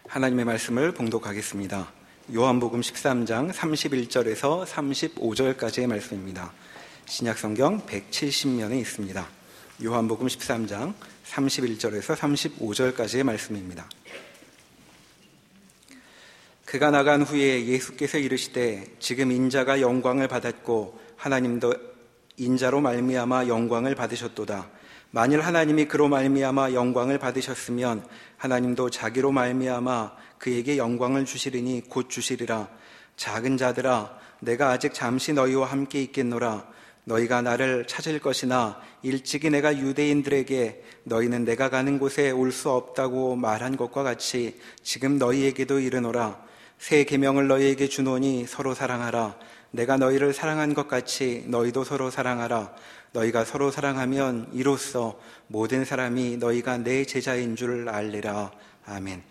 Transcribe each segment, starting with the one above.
하나님의 말씀을 봉독하겠습니다. 요한복음 13장 31절에서 35절까지의 말씀입니다. 신약성경 170면에 있습니다. 요한복음 13장 31절에서 35절까지의 말씀입니다. 그가 나간 후에 예수께서 이르시되 지금 인자가 영광을 받았고 하나님도 인자로 말미암아 영광을 받으셨도다. 만일 하나님이 그로 말미암아 영광을 받으셨으면 하나님도 자기로 말미암아 그에게 영광을 주시리니 곧 주시리라. 작은 자들아, 내가 아직 잠시 너희와 함께 있겠노라. 너희가 나를 찾을 것이나 일찍이 내가 유대인들에게 너희는 내가 가는 곳에 올 수 없다고 말한 것과 같이 지금 너희에게도 이르노라. 새 계명을 너희에게 주노니 서로 사랑하라. 내가 너희를 사랑한 것 같이 너희도 서로 사랑하라. 너희가 서로 사랑하면 이로써 모든 사람이 너희가 내 제자인 줄 알리라. 아멘.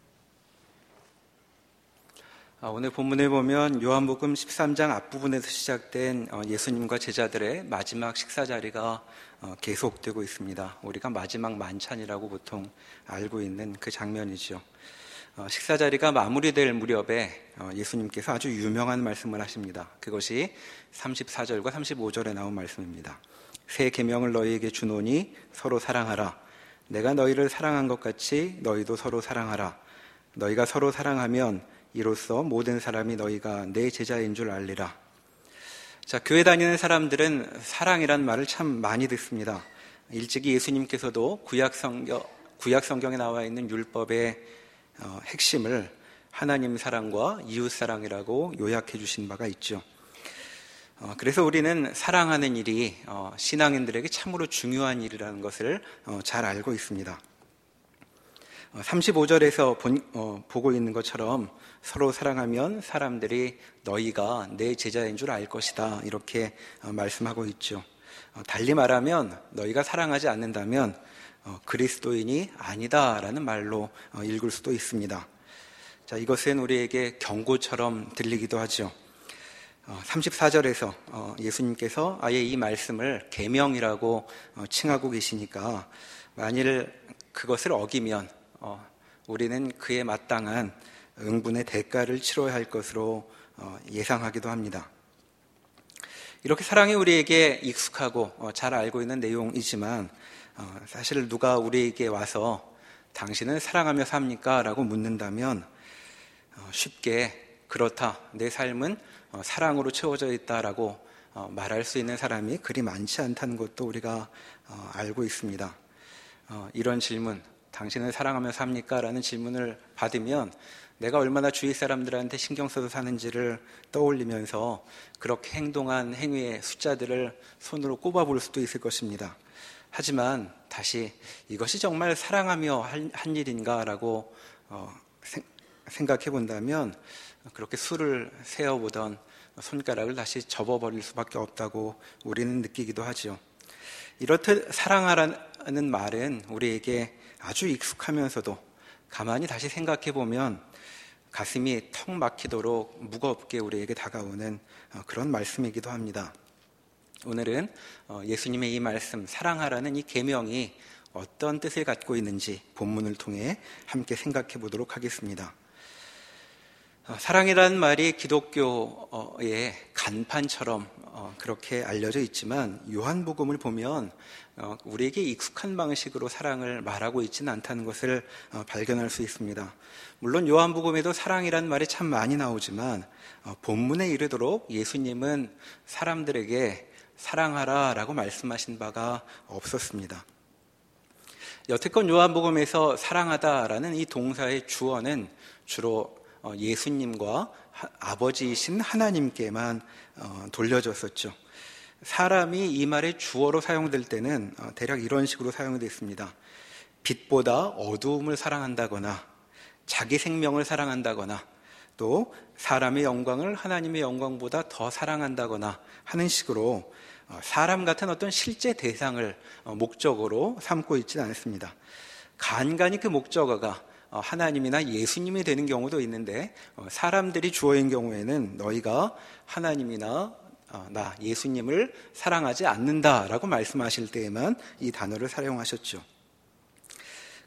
오늘 본문을 보면 요한복음 13장 앞부분에서 시작된 예수님과 제자들의 마지막 식사 자리가 계속되고 있습니다. 우리가 마지막 만찬이라고 보통 알고 있는 그 장면이죠. 식사 자리가 마무리될 무렵에 예수님께서 아주 유명한 말씀을 하십니다. 그것이 34절과 35절에 나온 말씀입니다. 새 계명을 너희에게 주노니 서로 사랑하라. 내가 너희를 사랑한 것 같이 너희도 서로 사랑하라. 너희가 서로 사랑하면 이로써 모든 사람이 너희가 내 제자인 줄 알리라. 자, 교회 다니는 사람들은 사랑이란 말을 참 많이 듣습니다. 일찍이 예수님께서도 구약 성경에 나와 있는 율법의 핵심을 하나님 사랑과 이웃 사랑이라고 요약해 주신 바가 있죠. 그래서 우리는 사랑하는 일이 신앙인들에게 참으로 중요한 일이라는 것을 잘 알고 있습니다. 35절에서 보고 있는 것처럼 서로 사랑하면 사람들이 너희가 내 제자인 줄 알 것이다, 이렇게 말씀하고 있죠. 달리 말하면 너희가 사랑하지 않는다면 그리스도인이 아니다라는 말로 읽을 수도 있습니다. 자, 이것은 우리에게 경고처럼 들리기도 하죠. 34절에서 예수님께서 아예 이 말씀을 계명이라고 칭하고 계시니까 만일 그것을 어기면 우리는 그에 마땅한 응분의 대가를 치러야 할 것으로 예상하기도 합니다. 이렇게 사랑이 우리에게 익숙하고 잘 알고 있는 내용이지만 사실 누가 우리에게 와서 당신은 사랑하며 삽니까? 라고 묻는다면 쉽게 그렇다, 내 삶은 사랑으로 채워져 있다라고 말할 수 있는 사람이 그리 많지 않다는 것도 우리가 알고 있습니다. 이런 질문, 당신은 사랑하며 삽니까? 라는 질문을 받으면 내가 얼마나 주위 사람들한테 신경 써서 사는지를 떠올리면서 그렇게 행동한 행위의 숫자들을 손으로 꼽아볼 수도 있을 것입니다. 하지만 다시 이것이 정말 사랑하며 한 일인가라고 생각해 본다면 그렇게 수를 세어보던 손가락을 다시 접어버릴 수밖에 없다고 우리는 느끼기도 하죠. 이렇듯 사랑하라는 말은 우리에게 아주 익숙하면서도 가만히 다시 생각해 보면 가슴이 턱 막히도록 무겁게 우리에게 다가오는 그런 말씀이기도 합니다. 오늘은 예수님의 이 말씀, 사랑하라는 이 계명이 어떤 뜻을 갖고 있는지 본문을 통해 함께 생각해 보도록 하겠습니다. 사랑이라는 말이 기독교의 간판처럼 그렇게 알려져 있지만 요한복음을 보면 우리에게 익숙한 방식으로 사랑을 말하고 있지는 않다는 것을 발견할 수 있습니다. 물론 요한복음에도 사랑이라는 말이 참 많이 나오지만 본문에 이르도록 예수님은 사람들에게 사랑하라 라고 말씀하신 바가 없었습니다. 여태껏 요한복음에서 사랑하다라는 이 동사의 주어는 주로 예수님과 아버지이신 하나님께만 돌려졌었죠. 사람이 이 말의 주어로 사용될 때는 대략 이런 식으로 사용되어 있습니다. 빛보다 어두움을 사랑한다거나 자기 생명을 사랑한다거나 또 사람의 영광을 하나님의 영광보다 더 사랑한다거나 하는 식으로 사람 같은 어떤 실제 대상을 목적으로 삼고 있지는 않습니다. 간간히 그 목적어가 하나님이나 예수님이 되는 경우도 있는데 사람들이 주어인 경우에는 너희가 하나님이나 나 예수님을 사랑하지 않는다라고 말씀하실 때에만 이 단어를 사용하셨죠.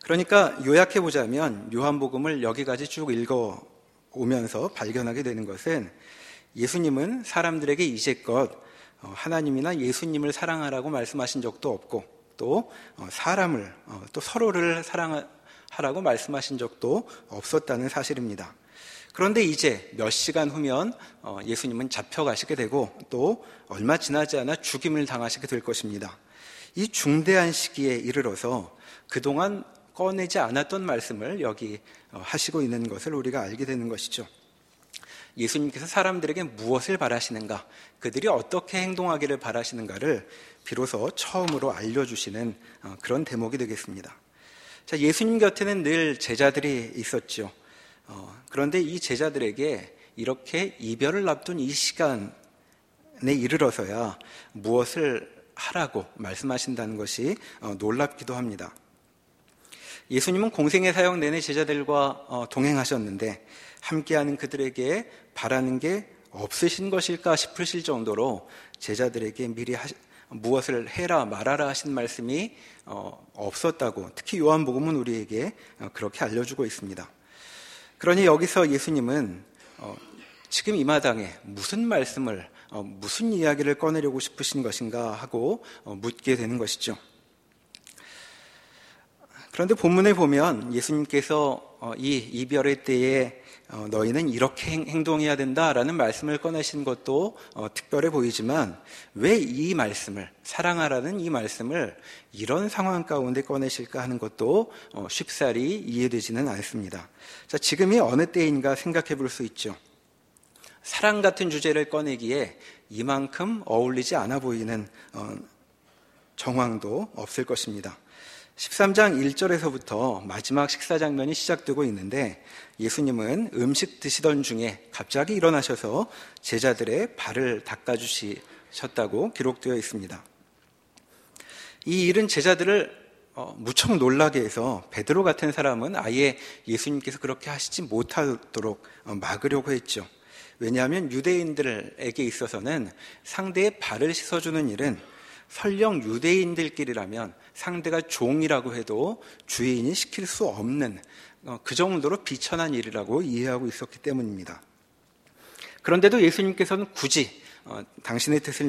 그러니까 요약해 보자면 요한복음을 여기까지 쭉 읽어오면서 발견하게 되는 것은 예수님은 사람들에게 이제껏 하나님이나 예수님을 사랑하라고 말씀하신 적도 없고 또 사람을 또 서로를 사랑하라고 말씀하신 적도 없었다는 사실입니다. 그런데 이제 몇 시간 후면 예수님은 잡혀가시게 되고 또 얼마 지나지 않아 죽임을 당하시게 될 것입니다. 이 중대한 시기에 이르러서 그동안 꺼내지 않았던 말씀을 여기 하시고 있는 것을 우리가 알게 되는 것이죠. 예수님께서 사람들에게 무엇을 바라시는가, 그들이 어떻게 행동하기를 바라시는가를 비로소 처음으로 알려주시는 그런 대목이 되겠습니다. 자, 예수님 곁에는 늘 제자들이 있었죠. 그런데 이 제자들에게 이렇게 이별을 앞둔 이 시간에 이르러서야 무엇을 하라고 말씀하신다는 것이 놀랍기도 합니다. 예수님은 공생의 사역 내내 제자들과 동행하셨는데 함께하는 그들에게 바라는 게 없으신 것일까 싶으실 정도로 제자들에게 미리 무엇을 해라 말아라 하신 말씀이 없었다고, 특히 요한복음은 우리에게 그렇게 알려주고 있습니다. 그러니 여기서 예수님은 지금 이 마당에 무슨 말씀을, 무슨 이야기를 꺼내려고 싶으신 것인가 하고 묻게 되는 것이죠. 그런데 본문에 보면 예수님께서 이 이별의 때에 너희는 이렇게 행동해야 된다라는 말씀을 꺼내신 것도 특별해 보이지만 왜 이 말씀을, 사랑하라는 이 말씀을 이런 상황 가운데 꺼내실까 하는 것도 쉽사리 이해되지는 않습니다. 자, 지금이 어느 때인가 생각해 볼 수 있죠. 사랑 같은 주제를 꺼내기에 이만큼 어울리지 않아 보이는 정황도 없을 것입니다. 13장 1절에서부터 마지막 식사 장면이 시작되고 있는데 예수님은 음식 드시던 중에 갑자기 일어나셔서 제자들의 발을 닦아주셨다고 기록되어 있습니다. 이 일은 제자들을 무척 놀라게 해서 베드로 같은 사람은 아예 예수님께서 그렇게 하시지 못하도록 막으려고 했죠. 왜냐하면 유대인들에게 있어서는 상대의 발을 씻어주는 일은 설령 유대인들끼리라면 상대가 종이라고 해도 주인이 시킬 수 없는 그 정도로 비천한 일이라고 이해하고 있었기 때문입니다. 그런데도 예수님께서는 굳이 당신의 뜻을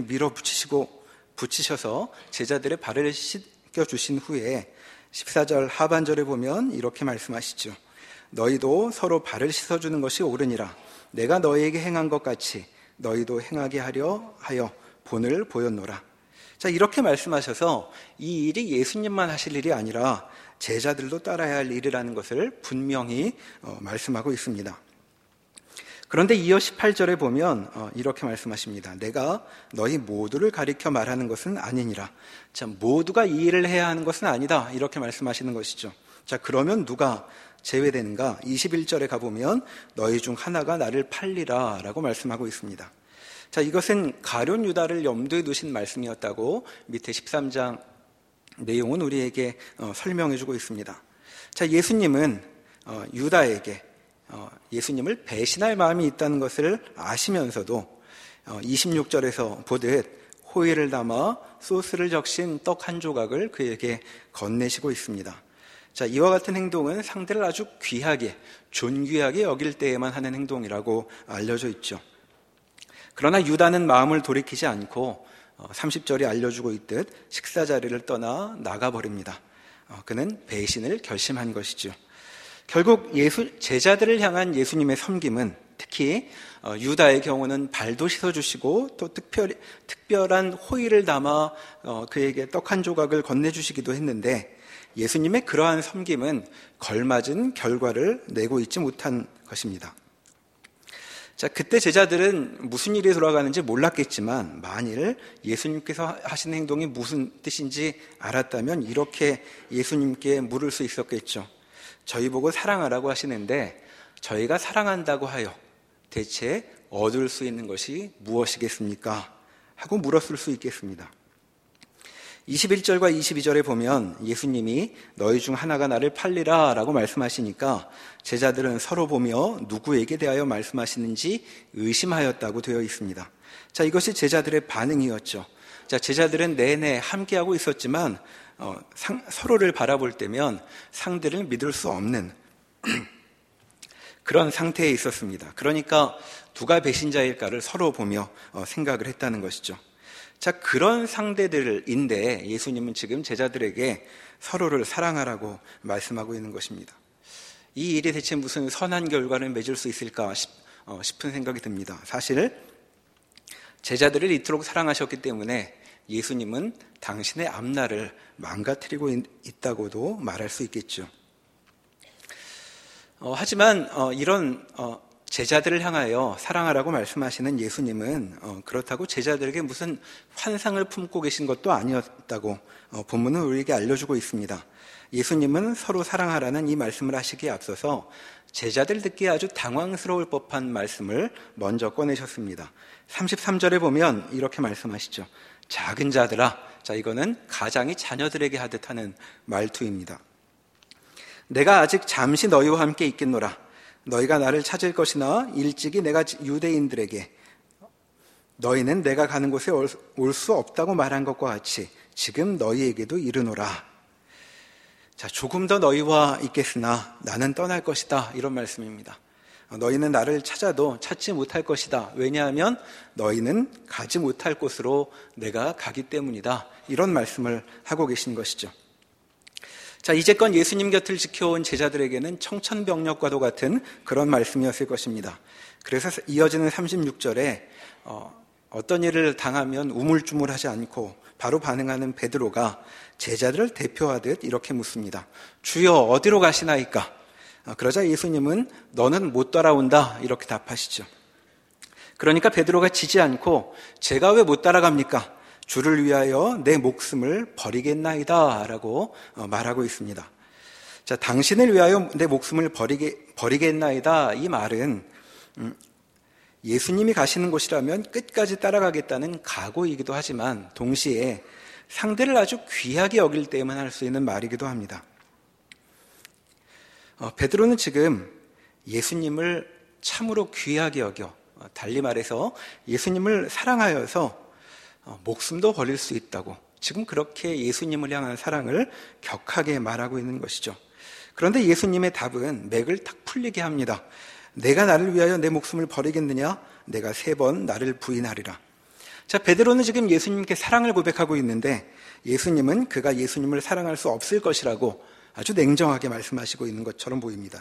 붙이셔서 제자들의 발을 씻겨주신 후에 14절 하반절에 보면 이렇게 말씀하시죠. 너희도 서로 발을 씻어주는 것이 옳으니라. 내가 너희에게 행한 것 같이 너희도 행하게 하려 하여 본을 보였노라. 자, 이렇게 말씀하셔서 이 일이 예수님만 하실 일이 아니라 제자들도 따라야 할 일이라는 것을 분명히 말씀하고 있습니다. 그런데 이어 18절에 보면 이렇게 말씀하십니다. 내가 너희 모두를 가리켜 말하는 것은 아니니라. 자, 모두가 이 일을 해야 하는 것은 아니다. 이렇게 말씀하시는 것이죠. 자, 그러면 누가 제외되는가? 21절에 가보면 너희 중 하나가 나를 팔리라 라고 말씀하고 있습니다. 자, 이것은 가룟 유다를 염두에 두신 말씀이었다고 밑에 13장 내용은 우리에게 설명해주고 있습니다. 자, 예수님은 유다에게 예수님을 배신할 마음이 있다는 것을 아시면서도 26절에서 보듯 호일을 담아 소스를 적신 떡 한 조각을 그에게 건네시고 있습니다. 자, 이와 같은 행동은 상대를 아주 귀하게, 존귀하게 여길 때에만 하는 행동이라고 알려져 있죠. 그러나 유다는 마음을 돌이키지 않고 30절이 알려주고 있듯 식사 자리를 떠나 나가버립니다. 그는 배신을 결심한 것이죠. 결국 제자들을 향한 예수님의 섬김은 특히 유다의 경우는 발도 씻어주시고 또 특별한 호의를 담아 그에게 떡 한 조각을 건네주시기도 했는데 예수님의 그러한 섬김은 걸맞은 결과를 내고 있지 못한 것입니다. 자, 그때 제자들은 무슨 일이 돌아가는지 몰랐겠지만 만일 예수님께서 하신 행동이 무슨 뜻인지 알았다면 이렇게 예수님께 물을 수 있었겠죠. 저희 보고 사랑하라고 하시는데 저희가 사랑한다고 하여 대체 얻을 수 있는 것이 무엇이겠습니까? 하고 물었을 수 있겠습니다. 21절과 22절에 보면 예수님이 너희 중 하나가 나를 팔리라 라고 말씀하시니까 제자들은 서로 보며 누구에게 대하여 말씀하시는지 의심하였다고 되어 있습니다. 자, 이것이 제자들의 반응이었죠. 자, 제자들은 내내 함께하고 있었지만 서로를 바라볼 때면 상대를 믿을 수 없는 그런 상태에 있었습니다. 그러니까 누가 배신자일까를 서로 보며 생각을 했다는 것이죠. 자, 그런 상대들인데 예수님은 지금 제자들에게 서로를 사랑하라고 말씀하고 있는 것입니다. 이 일이 대체 무슨 선한 결과를 맺을 수 있을까 싶은 생각이 듭니다. 사실 제자들을 이토록 사랑하셨기 때문에 예수님은 당신의 앞날을 망가뜨리고 있다고도 말할 수 있겠죠. 하지만 이런 제자들을 향하여 사랑하라고 말씀하시는 예수님은 그렇다고 제자들에게 무슨 환상을 품고 계신 것도 아니었다고 본문은 우리에게 알려주고 있습니다. 예수님은 서로 사랑하라는 이 말씀을 하시기에 앞서서 제자들 듣기에 아주 당황스러울 법한 말씀을 먼저 꺼내셨습니다. 33절에 보면 이렇게 말씀하시죠. 작은 자들아. 자, 이거는 가장이 자녀들에게 하듯 하는 말투입니다. 내가 아직 잠시 너희와 함께 있겠노라. 너희가 나를 찾을 것이나 일찍이 내가 유대인들에게 너희는 내가 가는 곳에 올 수 없다고 말한 것과 같이 지금 너희에게도 이르노라. 자, 조금 더 너희와 있겠으나 나는 떠날 것이다. 이런 말씀입니다. 너희는 나를 찾아도 찾지 못할 것이다. 왜냐하면 너희는 가지 못할 곳으로 내가 가기 때문이다. 이런 말씀을 하고 계신 것이죠. 자, 이제껏 예수님 곁을 지켜온 제자들에게는 청천벽력과도 같은 그런 말씀이었을 것입니다. 그래서 이어지는 36절에 어떤 일을 당하면 우물쭈물하지 않고 바로 반응하는 베드로가 제자들을 대표하듯 이렇게 묻습니다. 주여, 어디로 가시나이까? 그러자 예수님은 너는 못 따라온다 이렇게 답하시죠. 그러니까 베드로가 지지 않고 제가 왜 못 따라갑니까? 주를 위하여 내 목숨을 버리겠나이다 라고 말하고 있습니다. 자, 당신을 위하여 내 목숨을 버리겠나이다, 이 말은 예수님이 가시는 곳이라면 끝까지 따라가겠다는 각오이기도 하지만 동시에 상대를 아주 귀하게 여길 때에만 할 수 있는 말이기도 합니다. 베드로는 지금 예수님을 참으로 귀하게 여겨, 달리 말해서 예수님을 사랑하여서 목숨도 버릴 수 있다고 지금 그렇게 예수님을 향한 사랑을 격하게 말하고 있는 것이죠. 그런데 예수님의 답은 맥을 탁 풀리게 합니다. 내가 나를 위하여 내 목숨을 버리겠느냐? 내가 3번 나를 부인하리라. 자, 베드로는 지금 예수님께 사랑을 고백하고 있는데 예수님은 그가 예수님을 사랑할 수 없을 것이라고 아주 냉정하게 말씀하시고 있는 것처럼 보입니다.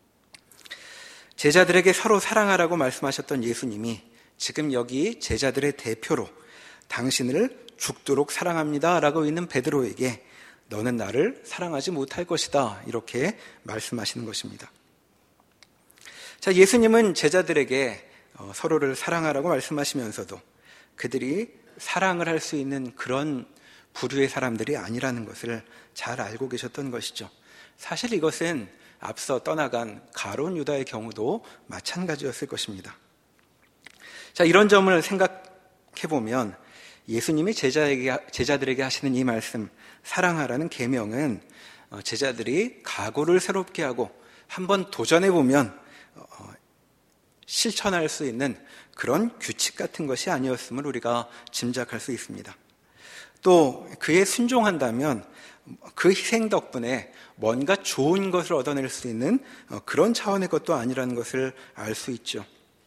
제자들에게 서로 사랑하라고 말씀하셨던 예수님이 지금 여기 제자들의 대표로 당신을 죽도록 사랑합니다 라고 있는 베드로에게 너는 나를 사랑하지 못할 것이다 이렇게 말씀하시는 것입니다. 자, 예수님은 제자들에게 서로를 사랑하라고 말씀하시면서도 그들이 사랑을 할 수 있는 그런 부류의 사람들이 아니라는 것을 잘 알고 계셨던 것이죠. 사실 이것은 앞서 떠나간 가룟 유다의 경우도 마찬가지였을 것입니다. 자, 이런 점을 생각해보면 예수님이 제자들에게 하시는 이 말씀, 사랑하라는 계명은 제자들이 각오를 새롭게 하고 한번 도전해보면 실천할 수 있는 그런 규칙 같은 것이 아니었음을 우리가 짐작할 수 있습니다. 또 그에 순종한다면 그 희생 덕분에 뭔가 좋은 것을 얻어낼 수 있는 그런 차원의 것도 아니라는 것을 알 수 있죠.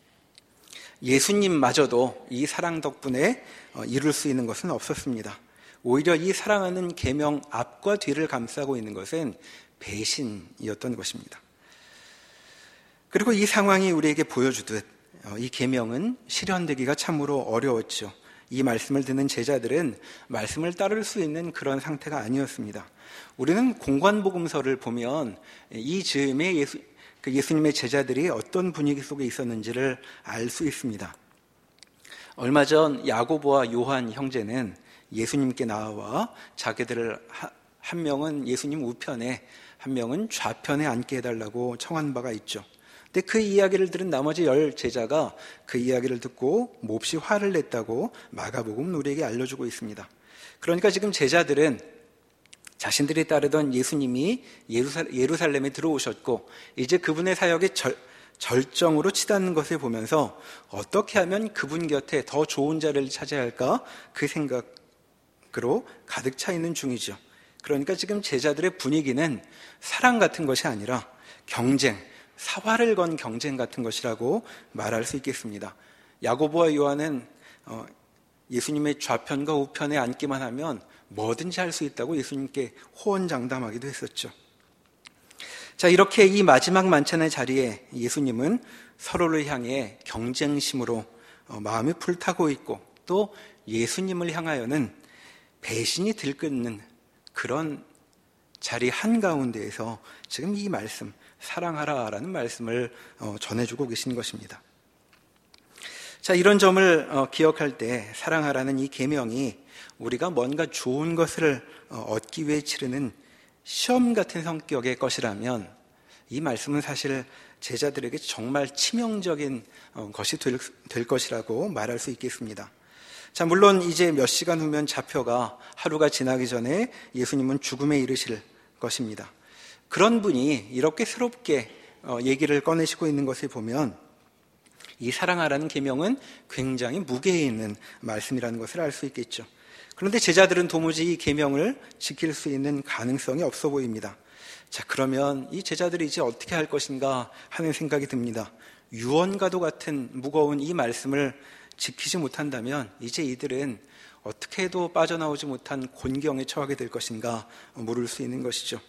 예수님마저도 이 사랑 덕분에 이룰 수 있는 것은 없었습니다. 오히려 이 사랑하는 계명 앞과 뒤를 감싸고 있는 것은 배신이었던 것입니다. 그리고 이 상황이 우리에게 보여주듯 이 계명은 실현되기가 참으로 어려웠죠. 이 말씀을 듣는 제자들은 말씀을 따를 수 있는 그런 상태가 아니었습니다. 우리는 공관복음서를 보면 이 즈음에 예수님의 제자들이 어떤 분위기 속에 있었는지를 알 수 있습니다. 얼마 전 야고보와 요한 형제는 예수님께 나와 자기들을 한 명은 예수님 우편에 한 명은 좌편에 앉게 해달라고 청한 바가 있죠. 근데 그 이야기를 들은 나머지 10 제자가 그 이야기를 듣고 몹시 화를 냈다고 마가복음 우리에게 알려주고 있습니다. 그러니까 지금 제자들은 자신들이 따르던 예수님이 예루살렘에 들어오셨고 이제 그분의 사역이 절정으로 치닫는 것을 보면서 어떻게 하면 그분 곁에 더 좋은 자리를 차지할까 그 생각으로 가득 차 있는 중이죠. 그러니까 지금 제자들의 분위기는 사랑 같은 것이 아니라 경쟁, 사활을 건 경쟁 같은 것이라고 말할 수 있겠습니다. 야고보와 요한은 예수님의 좌편과 우편에 앉기만 하면 뭐든지 할 수 있다고 예수님께 호언장담하기도 했었죠. 자, 이렇게 이 마지막 만찬의 자리에 예수님은 서로를 향해 경쟁심으로 마음이 불타고 있고, 또 예수님을 향하여는 배신이 들끓는 그런 자리 한가운데에서 지금 이 말씀, 사랑하라라는 말씀을 전해주고 계신 것입니다. 자, 이런 점을 기억할 때 사랑하라는 이 계명이 우리가 뭔가 좋은 것을 얻기 위해 치르는 시험 같은 성격의 것이라면 이 말씀은 사실 제자들에게 정말 치명적인 것이 될 것이라고 말할 수 있겠습니다. 자, 물론 이제 몇 시간 후면 잡혀가 하루가 지나기 전에 예수님은 죽음에 이르실 것입니다. 그런 분이 이렇게 새롭게 얘기를 꺼내시고 있는 것을 보면 이 사랑하라는 계명은 굉장히 무게에 있는 말씀이라는 것을 알 수 있겠죠. 그런데 제자들은 도무지 이 계명을 지킬 수 있는 가능성이 없어 보입니다. 자, 그러면 이 제자들이 이제 어떻게 할 것인가 하는 생각이 듭니다. 유언과도 같은 무거운 이 말씀을 지키지 못한다면 이제 이들은 어떻게 해도 빠져나오지 못한 곤경에 처하게 될 것인가 물을 수 있는 것이죠.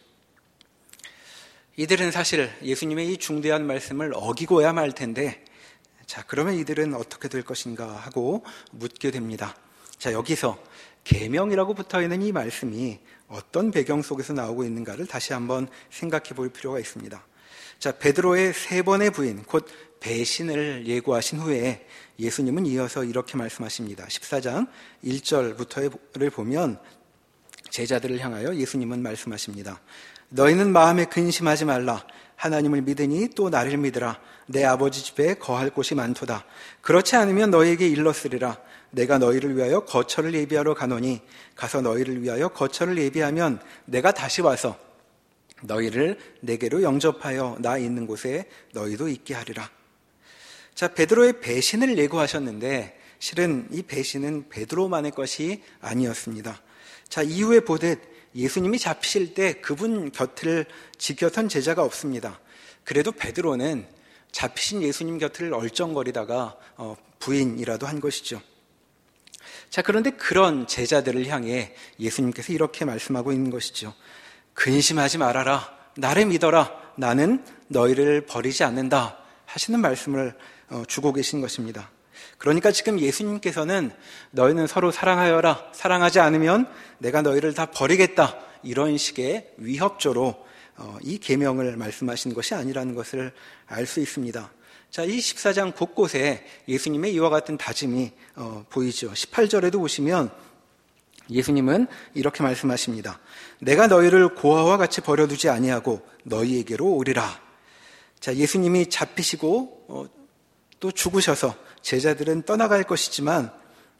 이들은 사실 예수님의 이 중대한 말씀을 어기고야 말 텐데, 자, 그러면 이들은 어떻게 될 것인가 하고 묻게 됩니다. 자, 여기서 계명이라고 붙어있는 이 말씀이 어떤 배경 속에서 나오고 있는가를 다시 한번 생각해 볼 필요가 있습니다. 자, 베드로의 3번의 부인, 곧 배신을 예고하신 후에 예수님은 이어서 이렇게 말씀하십니다. 14장 1절부터를 보면 제자들을 향하여 예수님은 말씀하십니다. 너희는 마음에 근심하지 말라. 하나님을 믿으니 또 나를 믿으라. 내 아버지 집에 거할 곳이 많도다. 그렇지 않으면 너희에게 일렀으리라. 내가 너희를 위하여 거처를 예비하러 가노니 가서 너희를 위하여 거처를 예비하면 내가 다시 와서 너희를 내게로 영접하여 나 있는 곳에 너희도 있게 하리라. 자, 베드로의 배신을 예고하셨는데 실은 이 배신은 베드로만의 것이 아니었습니다. 자, 이후에 보듯 예수님이 잡히실 때 그분 곁을 지켰던 제자가 없습니다. 그래도 베드로는 잡히신 예수님 곁을 얼쩡거리다가 부인이라도 한 것이죠. 자, 그런데 그런 제자들을 향해 예수님께서 이렇게 말씀하고 있는 것이죠. 근심하지 말아라. 나를 믿어라. 나는 너희를 버리지 않는다. 하시는 말씀을 주고 계신 것입니다. 그러니까 지금 예수님께서는 너희는 서로 사랑하여라. 사랑하지 않으면 내가 너희를 다 버리겠다. 이런 식의 위협조로 이 계명을 말씀하신 것이 아니라는 것을 알 수 있습니다. 자, 이 14장 곳곳에 예수님의 이와 같은 다짐이 보이죠. 18절에도 보시면 예수님은 이렇게 말씀하십니다. 내가 너희를 고아와 같이 버려두지 아니하고 너희에게로 오리라. 자, 예수님이 잡히시고 또 죽으셔서 제자들은 떠나갈 것이지만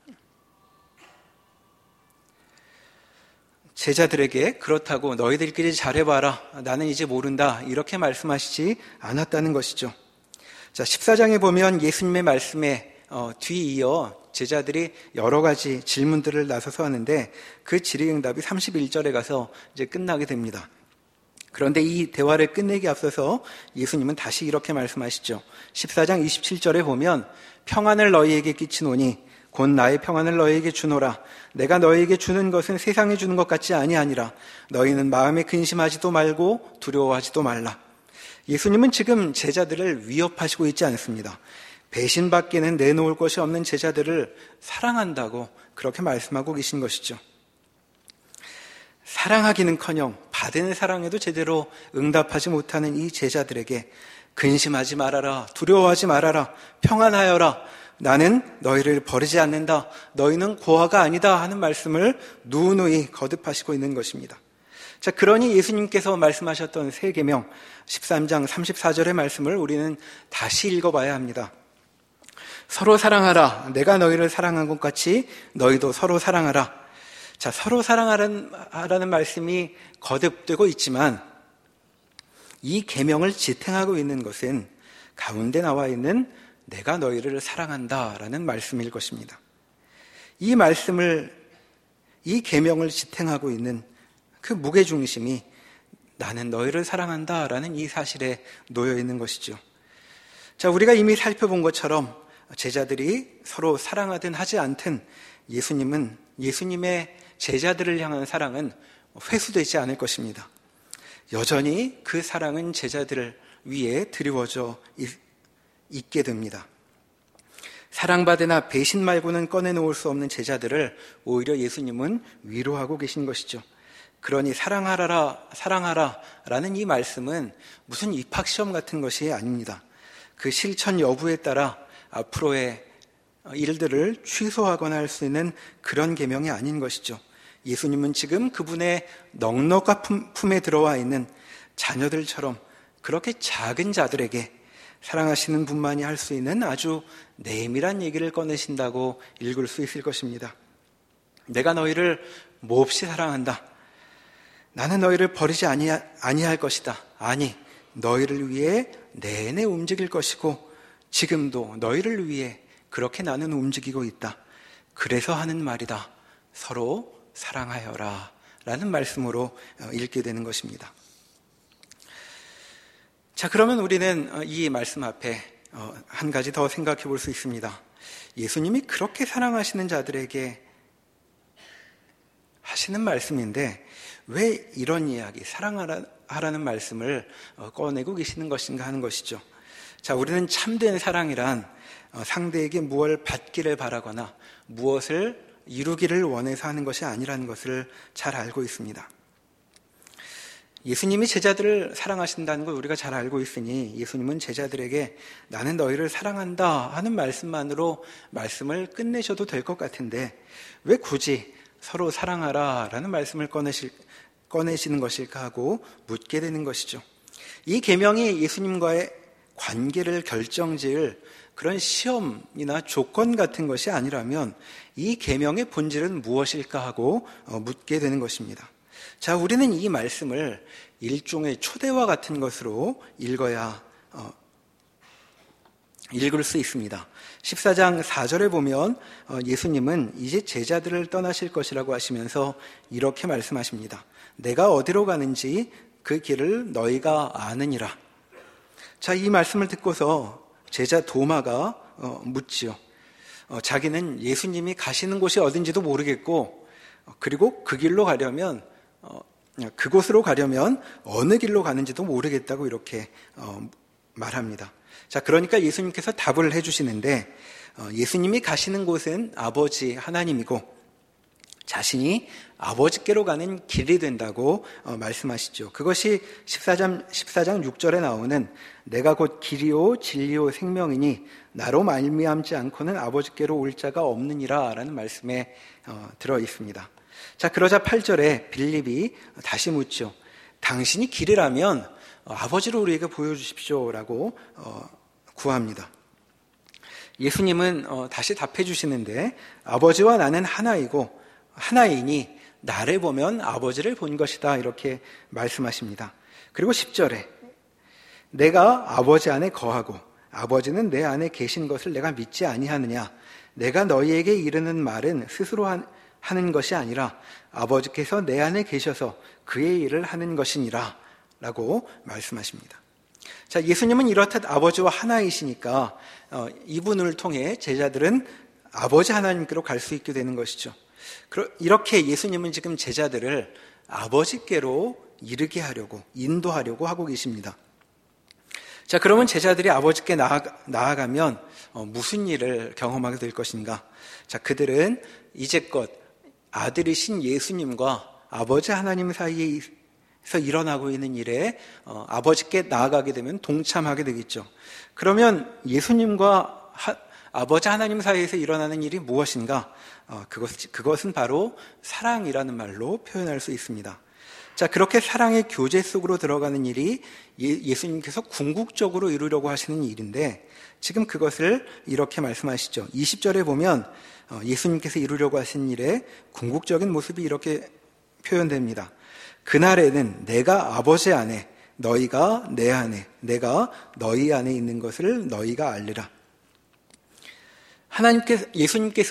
제자들에게 그렇다고 너희들끼리 잘해봐라. 나는 이제 모른다. 이렇게 말씀하시지 않았다는 것이죠. 자, 14장에 보면 예수님의 말씀에 뒤이어 제자들이 여러 가지 질문들을 나서서 하는데 그 질의응답이 31절에 가서 이제 끝나게 됩니다. 그런데 이 대화를 끝내기 앞서서 예수님은 다시 이렇게 말씀하시죠. 14장 27절에 보면 평안을 너희에게 끼치노니 곧 나의 평안을 너희에게 주노라. 내가 너희에게 주는 것은 세상에 주는 것 같지 아니하니라. 너희는 마음에 근심하지도 말고 두려워하지도 말라. 예수님은 지금 제자들을 위협하시고 있지 않습니다. 배신받기는 내놓을 것이 없는 제자들을 사랑한다고 그렇게 말씀하고 계신 것이죠. 사랑하기는커녕 받은 사랑에도 제대로 응답하지 못하는 이 제자들에게 근심하지 말아라, 두려워하지 말아라, 평안하여라, 나는 너희를 버리지 않는다, 너희는 고아가 아니다 하는 말씀을 누누이 거듭하시고 있는 것입니다. 자, 그러니 예수님께서 말씀하셨던 세 계명 13장 34절의 말씀을 우리는 다시 읽어봐야 합니다. 서로 사랑하라. 내가 너희를 사랑한 것 같이 너희도 서로 사랑하라. 자, 서로 사랑하라는 말씀이 거듭되고 있지만 이 계명을 지탱하고 있는 것은 가운데 나와 있는 내가 너희를 사랑한다라는 말씀일 것입니다. 이 말씀을, 이 계명을 지탱하고 있는 그 무게중심이 나는 너희를 사랑한다라는 이 사실에 놓여 있는 것이죠. 자, 우리가 이미 살펴본 것처럼 제자들이 서로 사랑하든 하지 않든 예수님의 제자들을 향한 사랑은 회수되지 않을 것입니다. 여전히 그 사랑은 제자들 위에 드리워져 있게 됩니다. 사랑받으나 배신 말고는 꺼내놓을 수 없는 제자들을 오히려 예수님은 위로하고 계신 것이죠. 그러니 사랑하라라는 이 말씀은 무슨 입학시험 같은 것이 아닙니다. 그 실천 여부에 따라 앞으로의 일들을 취소하거나 할 수 있는 그런 계명이 아닌 것이죠. 예수님은 지금 그분의 넉넉한 품에 들어와 있는 자녀들처럼 그렇게 작은 자들에게 사랑하시는 분만이 할 수 있는 아주 내밀한 얘기를 꺼내신다고 읽을 수 있을 것입니다. 내가 너희를 몹시 사랑한다. 나는 너희를 버리지 아니할 것이다. 아니, 너희를 위해 내내 움직일 것이고 지금도 너희를 위해 그렇게 나는 움직이고 있다. 그래서 하는 말이다. 서로 사랑하여라 라는 말씀으로 읽게 되는 것입니다. 자, 그러면 우리는 이 말씀 앞에 한 가지 더 생각해 볼 수 있습니다. 예수님이 그렇게 사랑하시는 자들에게 하시는 말씀인데 왜 이런 이야기, 사랑하라는 말씀을 꺼내고 계시는 것인가 하는 것이죠. 자, 우리는 참된 사랑이란 상대에게 무엇을 받기를 바라거나 무엇을 이루기를 원해서 하는 것이 아니라는 것을 잘 알고 있습니다. 예수님이 제자들을 사랑하신다는 걸 우리가 잘 알고 있으니 예수님은 제자들에게 나는 너희를 사랑한다 하는 말씀만으로 말씀을 끝내셔도 될 것 같은데 왜 굳이 서로 사랑하라 라는 말씀을 꺼내시는 것일까 하고 묻게 되는 것이죠. 이 계명이 예수님과의 관계를 결정지을 그런 시험이나 조건 같은 것이 아니라면 이 계명의 본질은 무엇일까 하고 묻게 되는 것입니다. 자, 우리는 이 말씀을 일종의 초대와 같은 것으로 읽을 수 있습니다. 14장 4절에 보면 예수님은 이제 제자들을 떠나실 것이라고 하시면서 이렇게 말씀하십니다. 내가 어디로 가는지 그 길을 너희가 아느니라. 자, 이 말씀을 듣고서 제자 도마가 묻지요. 자기는 예수님이 가시는 곳이 어딘지도 모르겠고 그리고 그 길로 가려면 그곳으로 가려면 어느 길로 가는지도 모르겠다고 이렇게 말합니다. 자, 그러니까 예수님께서 답을 해주시는데 예수님이 가시는 곳은 아버지 하나님이고 자신이 아버지께로 가는 길이 된다고 말씀하시죠. 그것이 14장 6절에 나오는 내가 곧 길이요 진리요 생명이니 나로 말미암지 않고는 아버지께로 올 자가 없느니라 라는 말씀에 들어 있습니다. 자, 그러자 8절에 빌립이 다시 묻죠. 당신이 길이라면 아버지를 우리에게 보여주십시오 라고 구합니다. 예수님은 다시 답해 주시는데 아버지와 나는 하나이니 나를 보면 아버지를 본 것이다 이렇게 말씀하십니다. 그리고 10절에 내가 아버지 안에 거하고 아버지는 내 안에 계신 것을 내가 믿지 아니하느냐. 내가 너희에게 이르는 말은 스스로 하는 것이 아니라 아버지께서 내 안에 계셔서 그의 일을 하는 것이니라 라고 말씀하십니다. 자, 예수님은 이렇듯 아버지와 하나이시니까 이분을 통해 제자들은 아버지 하나님께로 갈 수 있게 되는 것이죠. 이렇게 예수님은 지금 제자들을 아버지께로 이르게 하려고 인도하려고 하고 계십니다. 자, 그러면 제자들이 아버지께 나아가면 무슨 일을 경험하게 될 것인가? 자, 그들은 이제껏 아들이신 예수님과 아버지 하나님 사이에서 일어나고 있는 일에 아버지께 나아가게 되면 동참하게 되겠죠. 그러면 예수님과 아버지 하나님 사이에서 일어나는 일이 무엇인가? 그것은 바로 사랑이라는 말로 표현할 수 있습니다. 자, 그렇게 사랑의 교제 속으로 들어가는 일이 예수님께서 궁극적으로 이루려고 하시는 일인데 지금 그것을 이렇게 말씀하시죠. 20절에 보면 예수님께서 이루려고 하신 일의 궁극적인 모습이 이렇게 표현됩니다. 그날에는 내가 아버지 안에 너희가 내 안에 내가 너희 안에 있는 것을 너희가 알리라. 예수님께서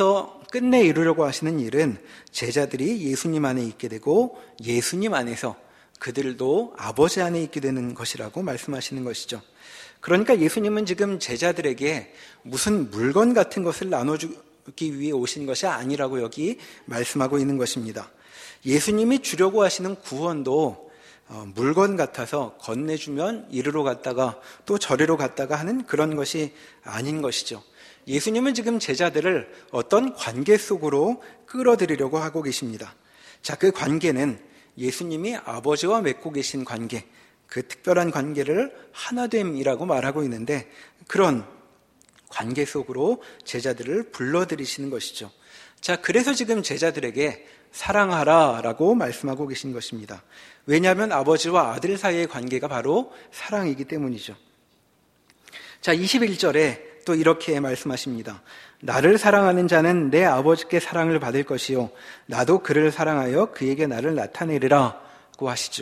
끝내 이루려고 하시는 일은 제자들이 예수님 안에 있게 되고 예수님 안에서 그들도 아버지 안에 있게 되는 것이라고 말씀하시는 것이죠. 그러니까 예수님은 지금 제자들에게 무슨 물건 같은 것을 나눠주기 위해 오신 것이 아니라고 여기 말씀하고 있는 것입니다. 예수님이 주려고 하시는 구원도 물건 같아서 건네주면 이리로 갔다가 또 저리로 갔다가 하는 그런 것이 아닌 것이죠. 예수님은 지금 제자들을 어떤 관계 속으로 끌어들이려고 하고 계십니다. 자, 그 관계는 예수님이 아버지와 맺고 계신 관계, 그 특별한 관계를 하나됨이라고 말하고 있는데 그런 관계 속으로 제자들을 불러들이시는 것이죠. 자, 그래서 지금 제자들에게 사랑하라라고 말씀하고 계신 것입니다. 왜냐하면 아버지와 아들 사이의 관계가 바로 사랑이기 때문이죠. 자, 21절에 또 이렇게 말씀하십니다. 나를 사랑하는 자는 내 아버지께 사랑을 받을 것이요 나도 그를 사랑하여 그에게 나를 나타내리라고 하시죠.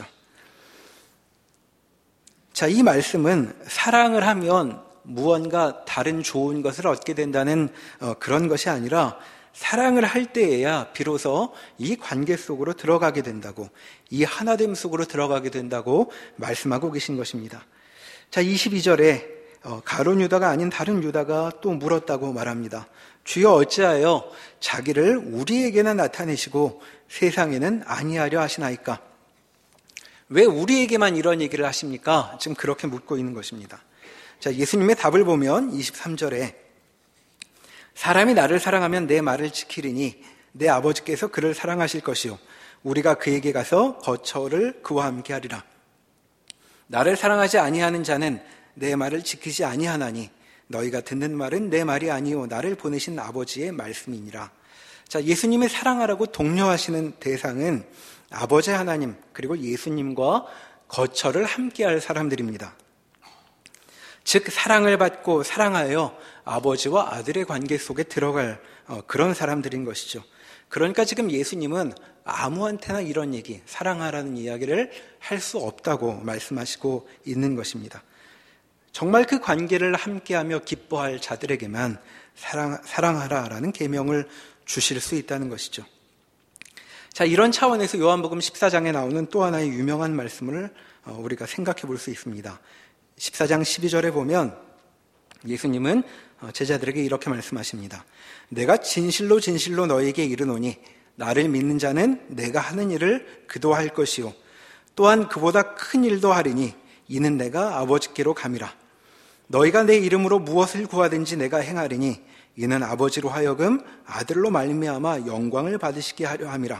자, 이 말씀은 사랑을 하면 무언가 다른 좋은 것을 얻게 된다는 그런 것이 아니라 사랑을 할 때에야 비로소 이 관계 속으로 들어가게 된다고, 이 하나됨 속으로 들어가게 된다고 말씀하고 계신 것입니다. 자, 22절에 가룟 유다가 아닌 다른 유다가 또 물었다고 말합니다. 주여 어찌하여 자기를 우리에게나 나타내시고 세상에는 아니하려 하시나이까? 왜 우리에게만 이런 얘기를 하십니까? 지금 그렇게 묻고 있는 것입니다. 자, 예수님의 답을 보면 23절에 사람이 나를 사랑하면 내 말을 지키리니 내 아버지께서 그를 사랑하실 것이요 우리가 그에게 가서 거처를 그와 함께 하리라. 나를 사랑하지 아니하는 자는 내 말을 지키지 아니하나니 너희가 듣는 말은 내 말이 아니요 나를 보내신 아버지의 말씀이니라. 자, 예수님의 사랑하라고 독려하시는 대상은 아버지 하나님 그리고 예수님과 거처를 함께할 사람들입니다. 즉 사랑을 받고 사랑하여 아버지와 아들의 관계 속에 들어갈 그런 사람들인 것이죠. 그러니까 지금 예수님은 아무한테나 이런 얘기, 사랑하라는 이야기를 할 수 없다고 말씀하시고 있는 것입니다. 정말 그 관계를 함께하며 기뻐할 자들에게만 사랑하라라는 계명을 주실 수 있다는 것이죠. 자, 이런 차원에서 요한복음 14장에 나오는 또 하나의 유명한 말씀을 우리가 생각해 볼 수 있습니다. 14장 12절에 보면 예수님은 제자들에게 이렇게 말씀하십니다. 내가 진실로 진실로 너희에게 이르노니 나를 믿는 자는 내가 하는 일을 그도 할 것이요 또한 그보다 큰 일도 하리니 이는 내가 아버지께로 감이라. 너희가 내 이름으로 무엇을 구하든지 내가 행하리니 이는 아버지로 하여금 아들로 말미암아 영광을 받으시게 하려 함이라.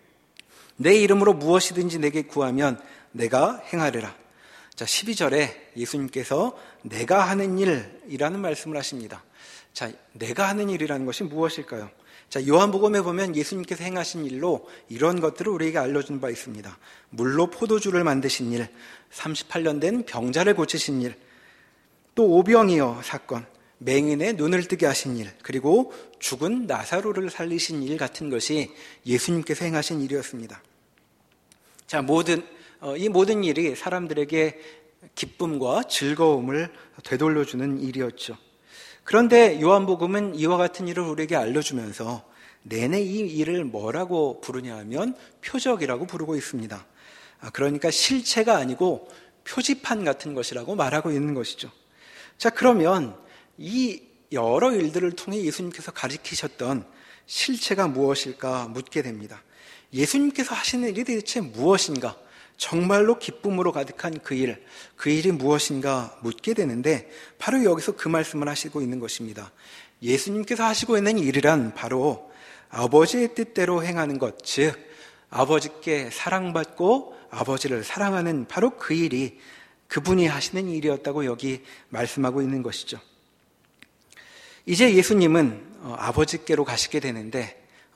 내 이름으로 무엇이든지 내게 구하면 내가 행하리라. 자, 12절에 예수님께서 내가 하는 일이라는 말씀을 하십니다. 자, 내가 하는 일이라는 것이 무엇일까요? 자, 요한복음에 보면 예수님께서 행하신 일로 이런 것들을 우리에게 알려준 바 있습니다. 물로 포도주를 만드신 일, 38년 된 병자를 고치신 일, 또 오병이어 사건, 맹인의 눈을 뜨게 하신 일, 그리고 죽은 나사로를 살리신 일 같은 것이 예수님께서 행하신 일이었습니다. 자, 이 모든 일이 사람들에게 기쁨과 즐거움을 되돌려주는 일이었죠. 그런데 요한복음은 이와 같은 일을 우리에게 알려주면서 내내 이 일을 뭐라고 부르냐 하면 표적이라고 부르고 있습니다. 그러니까 실체가 아니고 표지판 같은 것이라고 말하고 있는 것이죠. 자, 그러면 이 여러 일들을 통해 예수님께서 가르치셨던 실체가 무엇일까 묻게 됩니다. 예수님께서 하시는 일이 대체 무엇인가? 정말로 기쁨으로 가득한 그 일이 무엇인가 묻게 되는데 바로 여기서 그 말씀을 하시고 있는 것입니다. 예수님께서 하시고 있는 일이란 바로 아버지의 뜻대로 행하는 것, 즉 아버지께 사랑받고 아버지를 사랑하는 바로 그 일이 그분이 하시는 일이었다고 여기 말씀하고 있는 것이죠. 이제 예수님은 아버지께로 가시게 되는데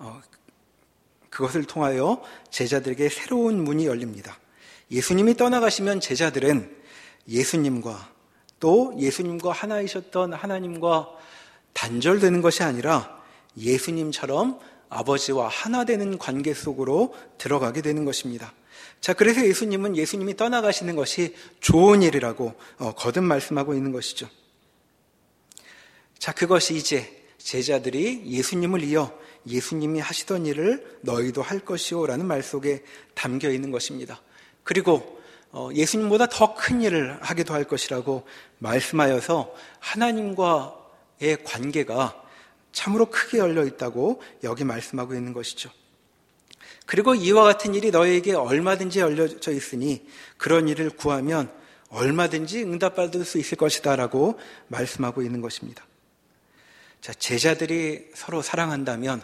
그것을 통하여 제자들에게 새로운 문이 열립니다. 예수님이 떠나가시면 제자들은 예수님과 또 예수님과 하나이셨던 하나님과 단절되는 것이 아니라 예수님처럼 아버지와 하나 되는 관계 속으로 들어가게 되는 것입니다. 자, 그래서 예수님은 예수님이 떠나가시는 것이 좋은 일이라고 거듭 말씀하고 있는 것이죠. 자, 그것이 이제 제자들이 예수님을 이어 예수님이 하시던 일을 너희도 할 것이요 라는 말 속에 담겨 있는 것입니다. 그리고 예수님보다 더 큰 일을 하기도 할 것이라고 말씀하여서 하나님과의 관계가 참으로 크게 열려 있다고 여기 말씀하고 있는 것이죠. 그리고 이와 같은 일이 너희에게 얼마든지 열려져 있으니 그런 일을 구하면 얼마든지 응답받을 수 있을 것이다 라고 말씀하고 있는 것입니다. 자, 제자들이 서로 사랑한다면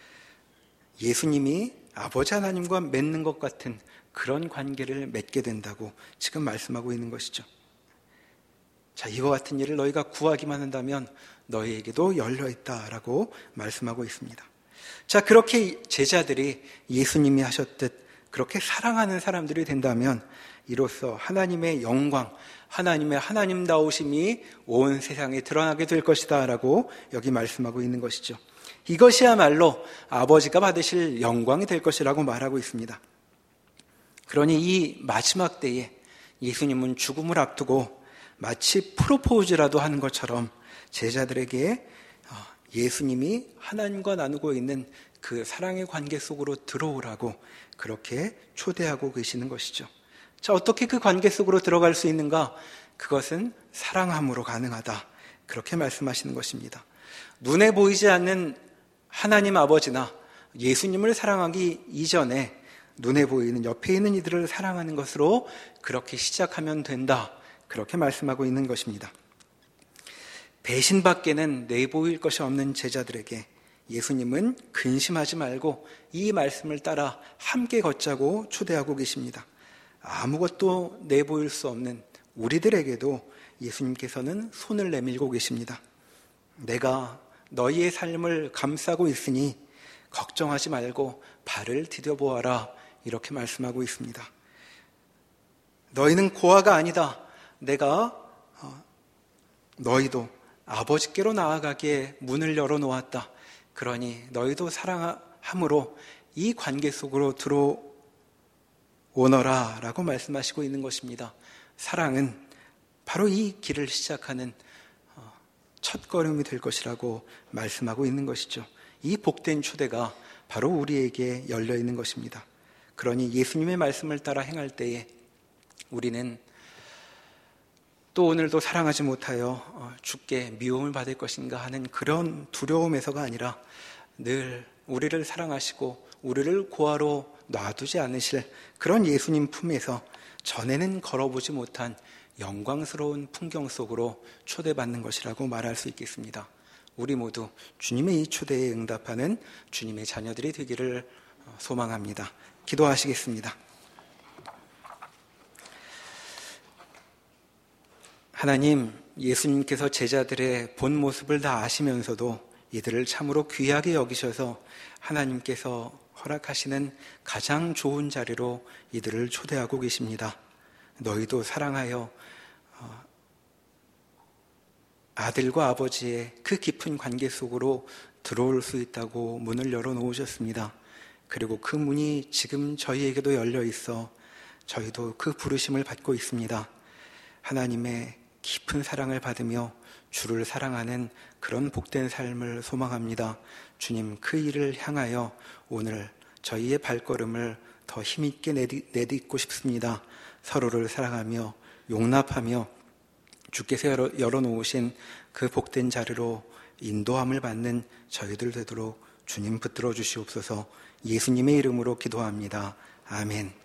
예수님이 아버지 하나님과 맺는 것 같은 그런 관계를 맺게 된다고 지금 말씀하고 있는 것이죠. 자, 이와 같은 일을 너희가 구하기만 한다면 너희에게도 열려있다라고 말씀하고 있습니다. 자, 그렇게 제자들이 예수님이 하셨듯 그렇게 사랑하는 사람들이 된다면 이로써 하나님의 영광, 하나님의 하나님다우심이 온 세상에 드러나게 될 것이다 라고 여기 말씀하고 있는 것이죠. 이것이야말로 아버지가 받으실 영광이 될 것이라고 말하고 있습니다. 그러니 이 마지막 때에 예수님은 죽음을 앞두고 마치 프로포즈라도 하는 것처럼 제자들에게 예수님이 하나님과 나누고 있는 그 사랑의 관계 속으로 들어오라고 그렇게 초대하고 계시는 것이죠. 자, 어떻게 그 관계 속으로 들어갈 수 있는가? 그것은 사랑함으로 가능하다. 그렇게 말씀하시는 것입니다. 눈에 보이지 않는 하나님 아버지나 예수님을 사랑하기 이전에 눈에 보이는 옆에 있는 이들을 사랑하는 것으로 그렇게 시작하면 된다. 그렇게 말씀하고 있는 것입니다. 배신밖에는 내보일 것이 없는 제자들에게 예수님은 근심하지 말고 이 말씀을 따라 함께 걷자고 초대하고 계십니다. 아무것도 내보일 수 없는 우리들에게도 예수님께서는 손을 내밀고 계십니다. 내가 너희의 삶을 감싸고 있으니 걱정하지 말고 발을 디뎌보아라. 이렇게 말씀하고 있습니다. 너희는 고아가 아니다. 내가 너희도 아버지께로 나아가기에 문을 열어놓았다. 그러니 너희도 사랑함으로 이 관계 속으로 들어오너라 라고 말씀하시고 있는 것입니다. 사랑은 바로 이 길을 시작하는 첫걸음이 될 것이라고 말씀하고 있는 것이죠. 이 복된 초대가 바로 우리에게 열려 있는 것입니다. 그러니 예수님의 말씀을 따라 행할 때에 우리는 또 오늘도 사랑하지 못하여 주께 미움을 받을 것인가 하는 그런 두려움에서가 아니라 늘 우리를 사랑하시고 우리를 고아로 놔두지 않으실 그런 예수님 품에서 전에는 걸어보지 못한 영광스러운 풍경 속으로 초대받는 것이라고 말할 수 있겠습니다. 우리 모두 주님의 이 초대에 응답하는 주님의 자녀들이 되기를 소망합니다. 기도하시겠습니다. 하나님, 예수님께서 제자들의 본 모습을 다 아시면서도 이들을 참으로 귀하게 여기셔서 하나님께서 허락하시는 가장 좋은 자리로 이들을 초대하고 계십니다. 너희도 사랑하여 아들과 아버지의 그 깊은 관계 속으로 들어올 수 있다고 문을 열어놓으셨습니다. 그리고 그 문이 지금 저희에게도 열려 있어 저희도 그 부르심을 받고 있습니다. 하나님의 깊은 사랑을 받으며 주를 사랑하는 그런 복된 삶을 소망합니다. 주님, 그 일을 향하여 오늘 저희의 발걸음을 더 힘있게 내딛고 싶습니다. 서로를 사랑하며 용납하며 주께서 열어놓으신 그 복된 자리로 인도함을 받는 저희들 되도록 주님 붙들어 주시옵소서. 예수님의 이름으로 기도합니다. 아멘.